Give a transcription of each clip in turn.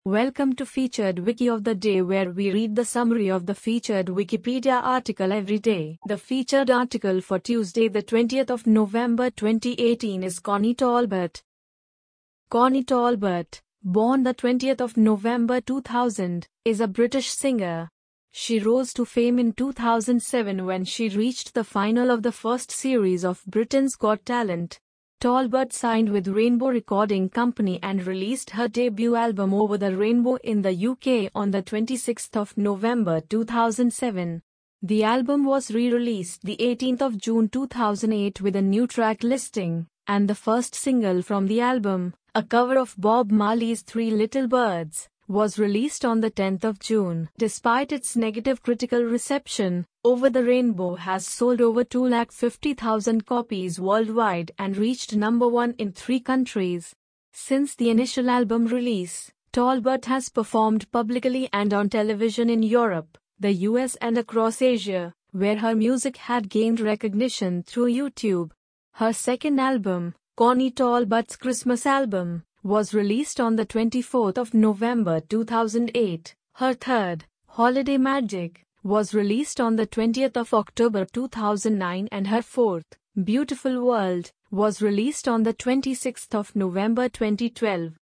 Welcome to Featured Wiki of the Day, where we read the summary of the featured Wikipedia article every day. The featured article for Tuesday, the 20th of November 2018 is Connie Talbot. Connie Talbot, born the 20th of November 2000, is a British singer. She rose to fame in 2007 when she reached the final of the first series of Britain's Got Talent. Talbot signed with Rainbow Recording Company and released her debut album Over the Rainbow in the UK on the 26th of November 2007. The album was re-released the 18th of June 2008 with a new track listing, and the first single from the album, a cover of Bob Marley's Three Little Birds, was released on the 10th of June. Despite its negative critical reception, Over the Rainbow has sold over 250,000 copies worldwide and reached number 1 in 3 countries. Since the initial album release, Talbot has performed publicly and on television in Europe, the US and across Asia, where her music had gained recognition through YouTube. Her second album, Connie Talbot's Christmas Album, was released on the 24th of November 2008. Her third, Holiday Magic, was released on the 20th of October 2009, and her fourth, Beautiful World, was released on the 26th of November 2012.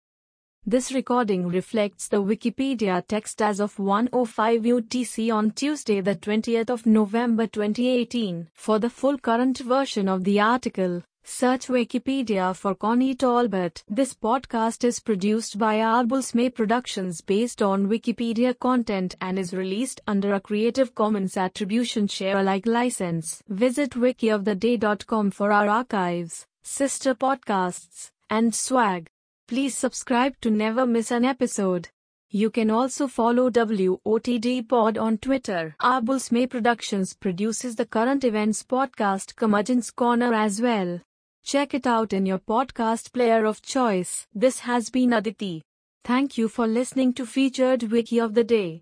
This recording reflects the Wikipedia text as of 1:05 UTC on Tuesday, the 20th of November 2018. For the full current version of the article, search Wikipedia for Connie Talbot. This podcast is produced by Arbulsmay Productions based on Wikipedia content and is released under a Creative Commons Attribution Share Alike license. Visit wikioftheday.com for our archives, sister podcasts, and swag. Please subscribe to never miss an episode. You can also follow WOTD Pod on Twitter. Arbulsmay Productions produces the current events podcast Curmudgeon's Corner as well. Check it out in your podcast player of choice. This has been Aditi. Thank you for listening to Featured Wiki of the Day.